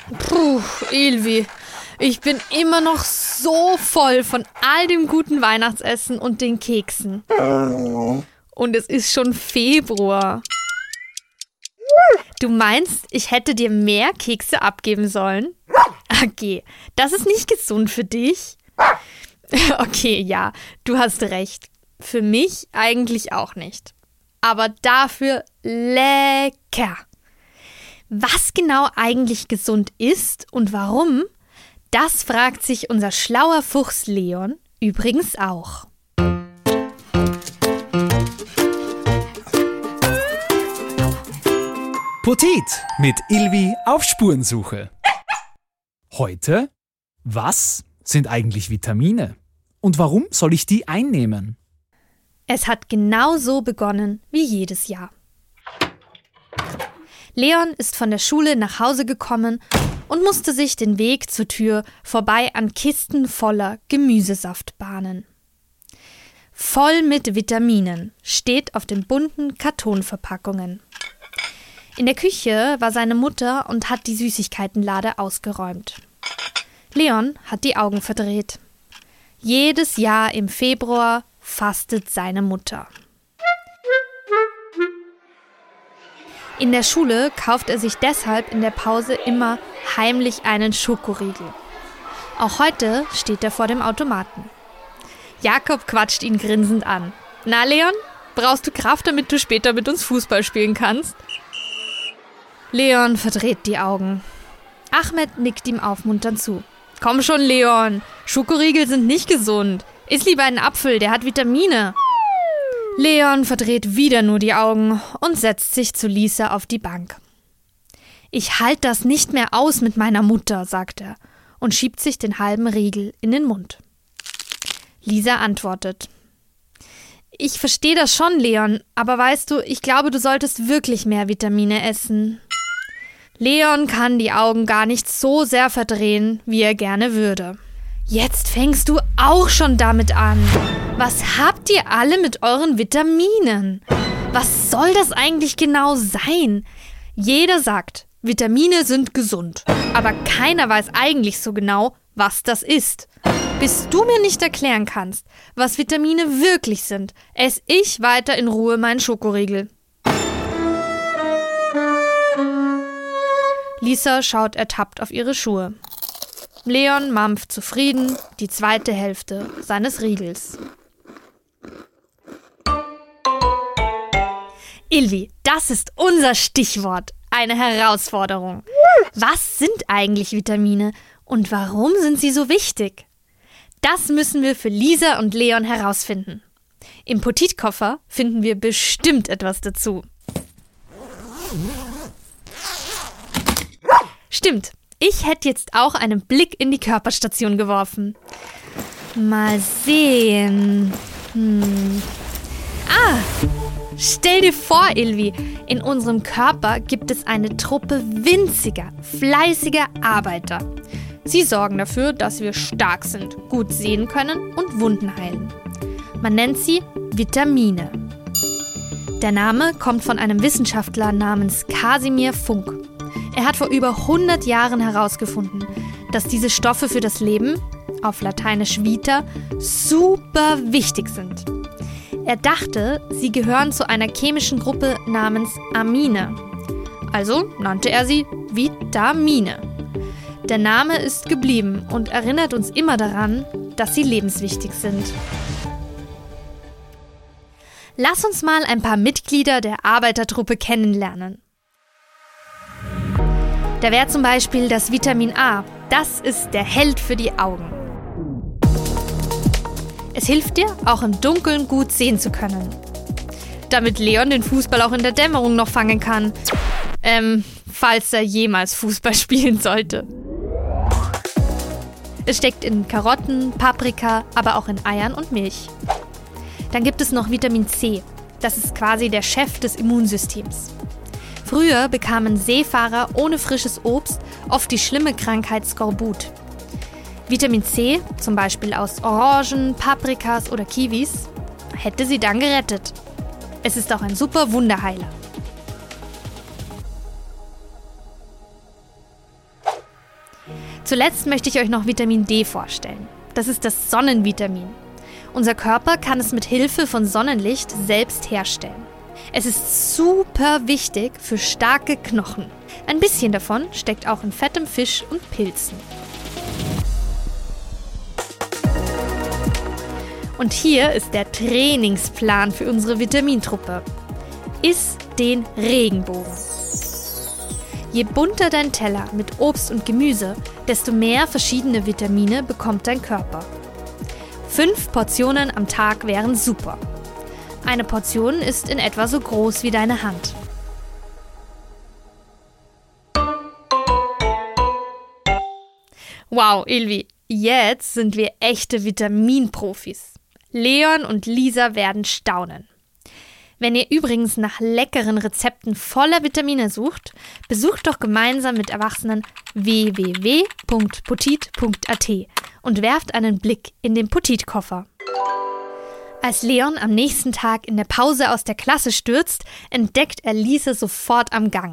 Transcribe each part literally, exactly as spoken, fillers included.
Puh, Ilvi, ich bin immer noch so voll von all dem guten Weihnachtsessen und den Keksen. Und es ist schon Februar. Du meinst, ich hätte dir mehr Kekse abgeben sollen? Okay, das ist nicht gesund für dich. Okay, ja, du hast recht. Für mich eigentlich auch nicht. Aber dafür lecker. Was genau eigentlich gesund ist und warum, das fragt sich unser schlauer Fuchs Leon übrigens auch. Potet mit Ilvi auf Spurensuche. Heute, was sind eigentlich Vitamine? Und warum soll ich die einnehmen? Es hat genau so begonnen wie jedes Jahr. Leon ist von der Schule nach Hause gekommen und musste sich den Weg zur Tür vorbei an Kisten voller Gemüsesaft bahnen. Voll mit Vitaminen steht auf den bunten Kartonverpackungen. In der Küche war seine Mutter und hat die Süßigkeitenlade ausgeräumt. Leon hat die Augen verdreht. Jedes Jahr im Februar fastet seine Mutter. In der Schule kauft er sich deshalb in der Pause immer heimlich einen Schokoriegel. Auch heute steht er vor dem Automaten. Jakob quatscht ihn grinsend an. Na Leon, brauchst du Kraft, damit du später mit uns Fußball spielen kannst? Leon verdreht die Augen. Ahmed nickt ihm aufmunternd zu. Komm schon, Leon, Schokoriegel sind nicht gesund. Iss lieber einen Apfel, der hat Vitamine. Leon verdreht wieder nur die Augen und setzt sich zu Lisa auf die Bank. Ich halte das nicht mehr aus mit meiner Mutter, sagt er und schiebt sich den halben Riegel in den Mund. Lisa antwortet. Ich verstehe das schon, Leon, aber weißt du, ich glaube, du solltest wirklich mehr Vitamine essen. Leon kann die Augen gar nicht so sehr verdrehen, wie er gerne würde. Jetzt fängst du auch schon damit an. Was habt ihr alle mit euren Vitaminen? Was soll das eigentlich genau sein? Jeder sagt, Vitamine sind gesund, aber keiner weiß eigentlich so genau, was das ist. Bis du mir nicht erklären kannst, was Vitamine wirklich sind, esse ich weiter in Ruhe meinen Schokoriegel. Lisa schaut ertappt auf ihre Schuhe. Leon mampft zufrieden die zweite Hälfte seines Riegels. Ilvi, das ist unser Stichwort. Eine Herausforderung. Was sind eigentlich Vitamine und warum sind sie so wichtig? Das müssen wir für Lisa und Leon herausfinden. Im Potit-Koffer finden wir bestimmt etwas dazu. Stimmt, ich hätte jetzt auch einen Blick in die Körperstation geworfen. Mal sehen. Hm. Ah, stell dir vor, Ilvi, in unserem Körper gibt es eine Truppe winziger, fleißiger Arbeiter. Sie sorgen dafür, dass wir stark sind, gut sehen können und Wunden heilen. Man nennt sie Vitamine. Der Name kommt von einem Wissenschaftler namens Kasimir Funk. Er hat vor über hundert Jahren herausgefunden, dass diese Stoffe für das Leben, auf Lateinisch Vita, super wichtig sind. Er dachte, sie gehören zu einer chemischen Gruppe namens Amine. Also nannte er sie Vitamine. Der Name ist geblieben und erinnert uns immer daran, dass sie lebenswichtig sind. Lass uns mal ein paar Mitglieder der Arbeitertruppe kennenlernen. Da wäre zum Beispiel das Vitamin A. Das ist der Held für die Augen. Es hilft dir, auch im Dunkeln gut sehen zu können. Damit Leon den Fußball auch in der Dämmerung noch fangen kann. Ähm, falls er jemals Fußball spielen sollte. Es steckt in Karotten, Paprika, aber auch in Eiern und Milch. Dann gibt es noch Vitamin C. Das ist quasi der Chef des Immunsystems. Früher bekamen Seefahrer ohne frisches Obst oft die schlimme Krankheit Skorbut. Vitamin C, zum Beispiel aus Orangen, Paprikas oder Kiwis, hätte sie dann gerettet. Es ist auch ein super Wunderheiler. Zuletzt möchte ich euch noch Vitamin D vorstellen. Das ist das Sonnenvitamin. Unser Körper kann es mit Hilfe von Sonnenlicht selbst herstellen. Es ist super wichtig für starke Knochen. Ein bisschen davon steckt auch in fettem Fisch und Pilzen. Und hier ist der Trainingsplan für unsere Vitamintruppe. Iss den Regenbogen. Je bunter dein Teller mit Obst und Gemüse, desto mehr verschiedene Vitamine bekommt dein Körper. Fünf Portionen am Tag wären super. Eine Portion ist in etwa so groß wie deine Hand. Wow, Ilvi, jetzt sind wir echte Vitaminprofis. Leon und Lisa werden staunen. Wenn ihr übrigens nach leckeren Rezepten voller Vitamine sucht, besucht doch gemeinsam mit Erwachsenen w w w punkt potit punkt a t und werft einen Blick in den Potit-Koffer. Als Leon am nächsten Tag in der Pause aus der Klasse stürzt, entdeckt er Lisa sofort am Gang.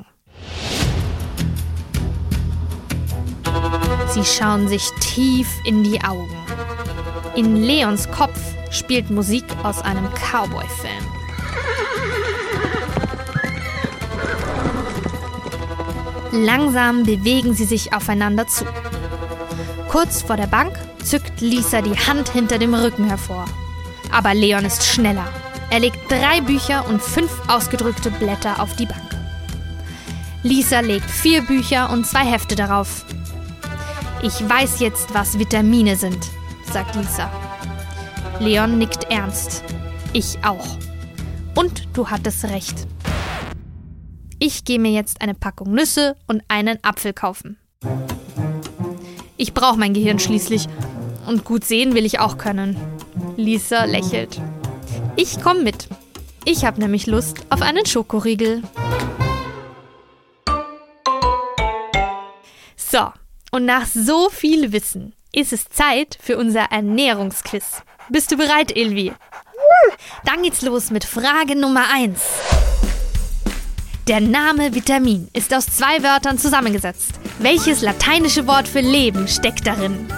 Sie schauen sich tief in die Augen. In Leons Kopf spielt Musik aus einem Cowboy-Film. Langsam bewegen sie sich aufeinander zu. Kurz vor der Bank zückt Lisa die Hand hinter dem Rücken hervor. Aber Leon ist schneller. Er legt drei Bücher und fünf ausgedrückte Blätter auf die Bank. Lisa legt vier Bücher und zwei Hefte darauf. Ich weiß jetzt, was Vitamine sind, sagt Lisa. Leon nickt ernst. Ich auch. Und du hattest recht. Ich gehe mir jetzt eine Packung Nüsse und einen Apfel kaufen. Ich brauche mein Gehirn schließlich. Und gut sehen will ich auch können. Lisa lächelt. Ich komme mit. Ich habe nämlich Lust auf einen Schokoriegel. So, und nach so viel Wissen ist es Zeit für unser Ernährungsquiz. Bist du bereit, Ilvi? Dann geht's los mit Frage Nummer eins. Der Name Vitamin ist aus zwei Wörtern zusammengesetzt. Welches lateinische Wort für Leben steckt darin?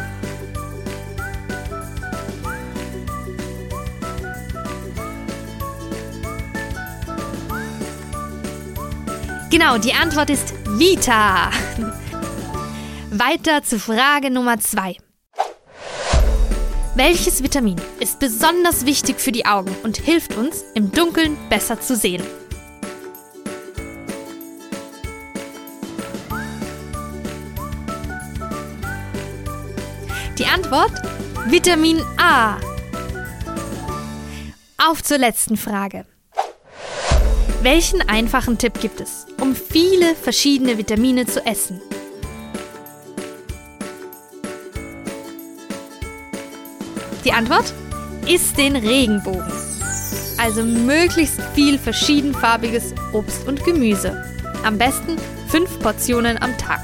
Genau, die Antwort ist Vita. Weiter zu Frage Nummer zwei. Welches Vitamin ist besonders wichtig für die Augen und hilft uns, im Dunkeln besser zu sehen? Die Antwort? Vitamin A. Auf zur letzten Frage. Welchen einfachen Tipp gibt es, um viele verschiedene Vitamine zu essen? Die Antwort? Iss den Regenbogen. Also möglichst viel verschiedenfarbiges Obst und Gemüse. Am besten fünf Portionen am Tag.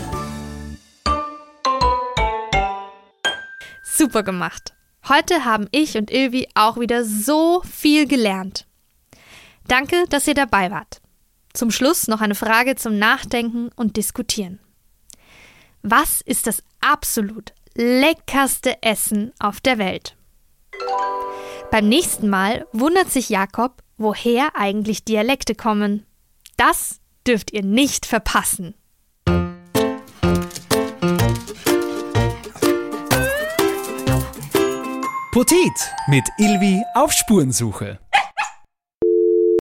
Super gemacht. Heute haben ich und Ilvi auch wieder so viel gelernt. Danke, dass ihr dabei wart. Zum Schluss noch eine Frage zum Nachdenken und Diskutieren. Was ist das absolut leckerste Essen auf der Welt? Beim nächsten Mal wundert sich Jakob, woher eigentlich Dialekte kommen. Das dürft ihr nicht verpassen. Potit mit Ilvi auf Spurensuche.